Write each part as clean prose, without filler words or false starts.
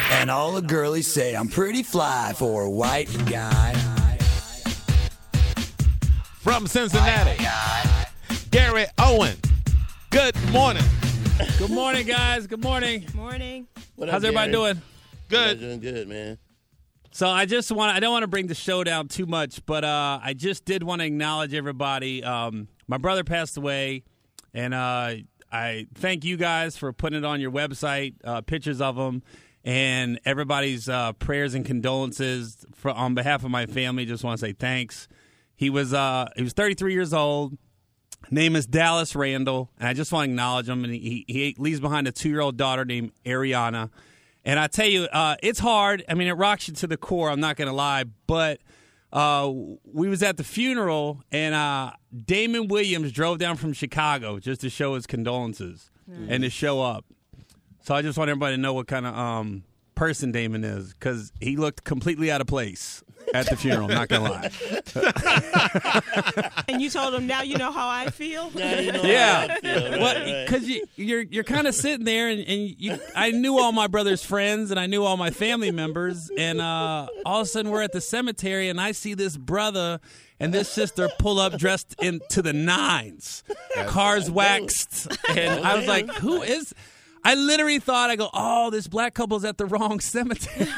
And all the girlies say I'm pretty fly for a white guy. From Cincinnati, Gary Owen. Good morning. Good morning, guys. Good morning. Morning. How's everybody doing? Good. Doing good, man. So I don't want to bring the show down too much, but I just did want to acknowledge everybody. My brother passed away, and I thank you guys for putting it on your website, pictures of him, and everybody's prayers and condolences on behalf of my family. Just want to say thanks. He was 33 years old. Name is Dallas Randall, and I just want to acknowledge him. And he leaves behind a 2-year-old daughter named Ariana. And I tell you, it's hard. I mean, it rocks you to the core. I'm not going to lie, but we was at the funeral, and Damon Williams drove down from Chicago just to show his condolences and to show up. So I just want everybody to know what kind of person Damon is, because he looked completely out of place at the funeral. I'm not gonna lie. And you told him, now you know how I feel? Now you know Yeah, how I feel, right. because you're kind of sitting there, and I knew all my brother's friends, and I knew all my family members, and all of a sudden we're at the cemetery, and I see this brother and this sister pull up dressed into the nines, cars waxed, and I was like, who is? I literally thought, this black couple's at the wrong cemetery.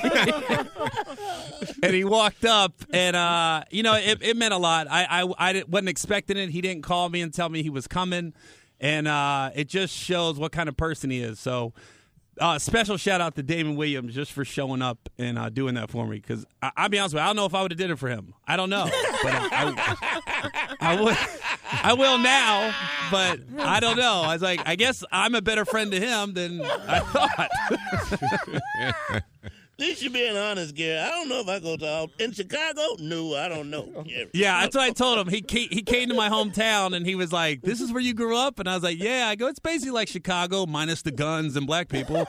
And he walked up, and, it meant a lot. I wasn't expecting it. He didn't call me and tell me he was coming, and it just shows what kind of person he is. So special shout-out to Damon Williams just for showing up and doing that for me, because I'll be honest with you, I don't know if I would have did it for him. I don't know, but I would. I will now, but I don't know. I was like, I guess I'm a better friend to him than I thought. At least you're being honest, Gary. I don't know if I go in Chicago. No, I don't know. Gary. Yeah, that's what I told him. He came to my hometown, and he was like, "This is where you grew up?" And I was like, "Yeah." I go, "It's basically like Chicago, minus the guns and black people."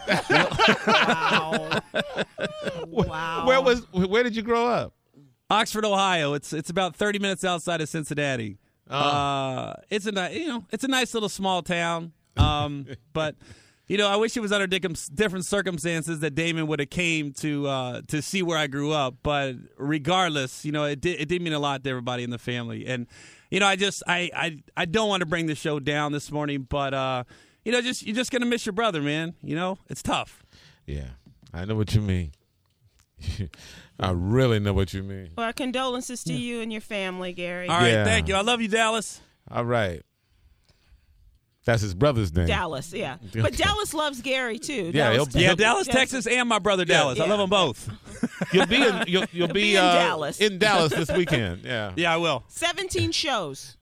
Wow. Where did you grow up? Oxford, Ohio. It's about 30 minutes outside of Cincinnati. It's a nice little small town. But I wish it was under different circumstances that Damon would have came to see where I grew up. But regardless, it did mean a lot to everybody in the family. And I don't want to bring the show down this morning, but you're just gonna miss your brother, man. It's tough. Yeah, I know what you mean. I really know what you mean. Well, our condolences to you and your family, Gary. All right, Yeah. Thank you. I love you, Dallas. All right. That's his brother's name. Dallas, yeah. But Dallas loves Gary, too. Yeah, Dallas, Texas, and my brother Dallas. I love them both. You'll be in Dallas. in Dallas this weekend. Yeah. Yeah, I will. 17 shows.